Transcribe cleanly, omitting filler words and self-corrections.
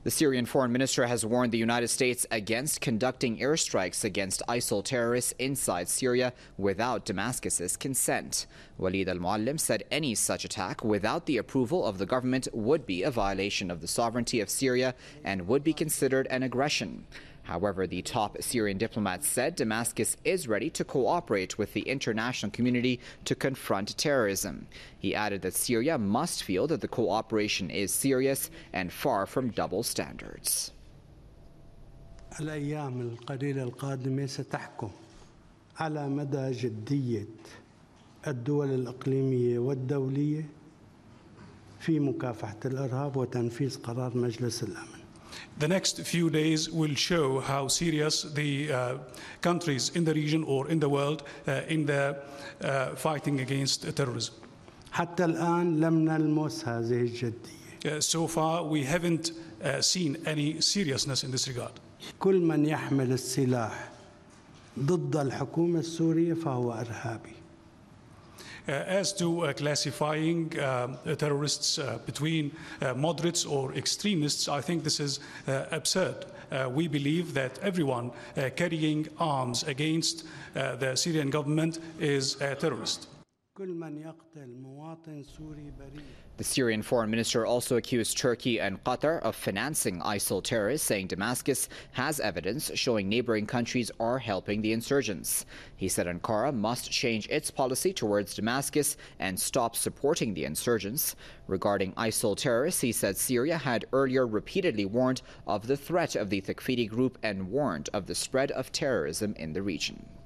The Syrian foreign minister has warned the United States against conducting airstrikes against ISIL terrorists inside Syria without Damascus's consent. Walid al-Muallim said any such attack without the approval of the government would be a violation of the sovereignty of Syria and would be considered an aggression. However, the top Syrian diplomat said Damascus is ready to cooperate with the international community to confront terrorism. He added that Syria must feel that the cooperation is serious and far from double standards. الأيام القليلة القادمة ستحكم على مدى جدية الدول الإقليمية والدولية في مكافحة الإرهاب وتنفيذ قرار مجلس الأمن. The next few days will show how serious the countries in the region or in the world in the fighting against terrorism. حتى الآن لم نلمس هذه الجدية. So far, we haven't seen any seriousness in this regard. كل من يحمل السلاح ضد الحكومة السورية فهو إرهابي. As to classifying terrorists between moderates or extremists, I think this is absurd. We believe that everyone carrying arms against the Syrian government is a terrorist. The Syrian foreign minister also accused Turkey and Qatar of financing ISIL terrorists, saying Damascus has evidence showing neighboring countries are helping the insurgents. He said Ankara must change its policy towards Damascus and stop supporting the insurgents. Regarding ISIL terrorists, he said Syria had earlier repeatedly warned of the threat of the Takfiri group and warned of the spread of terrorism in the region.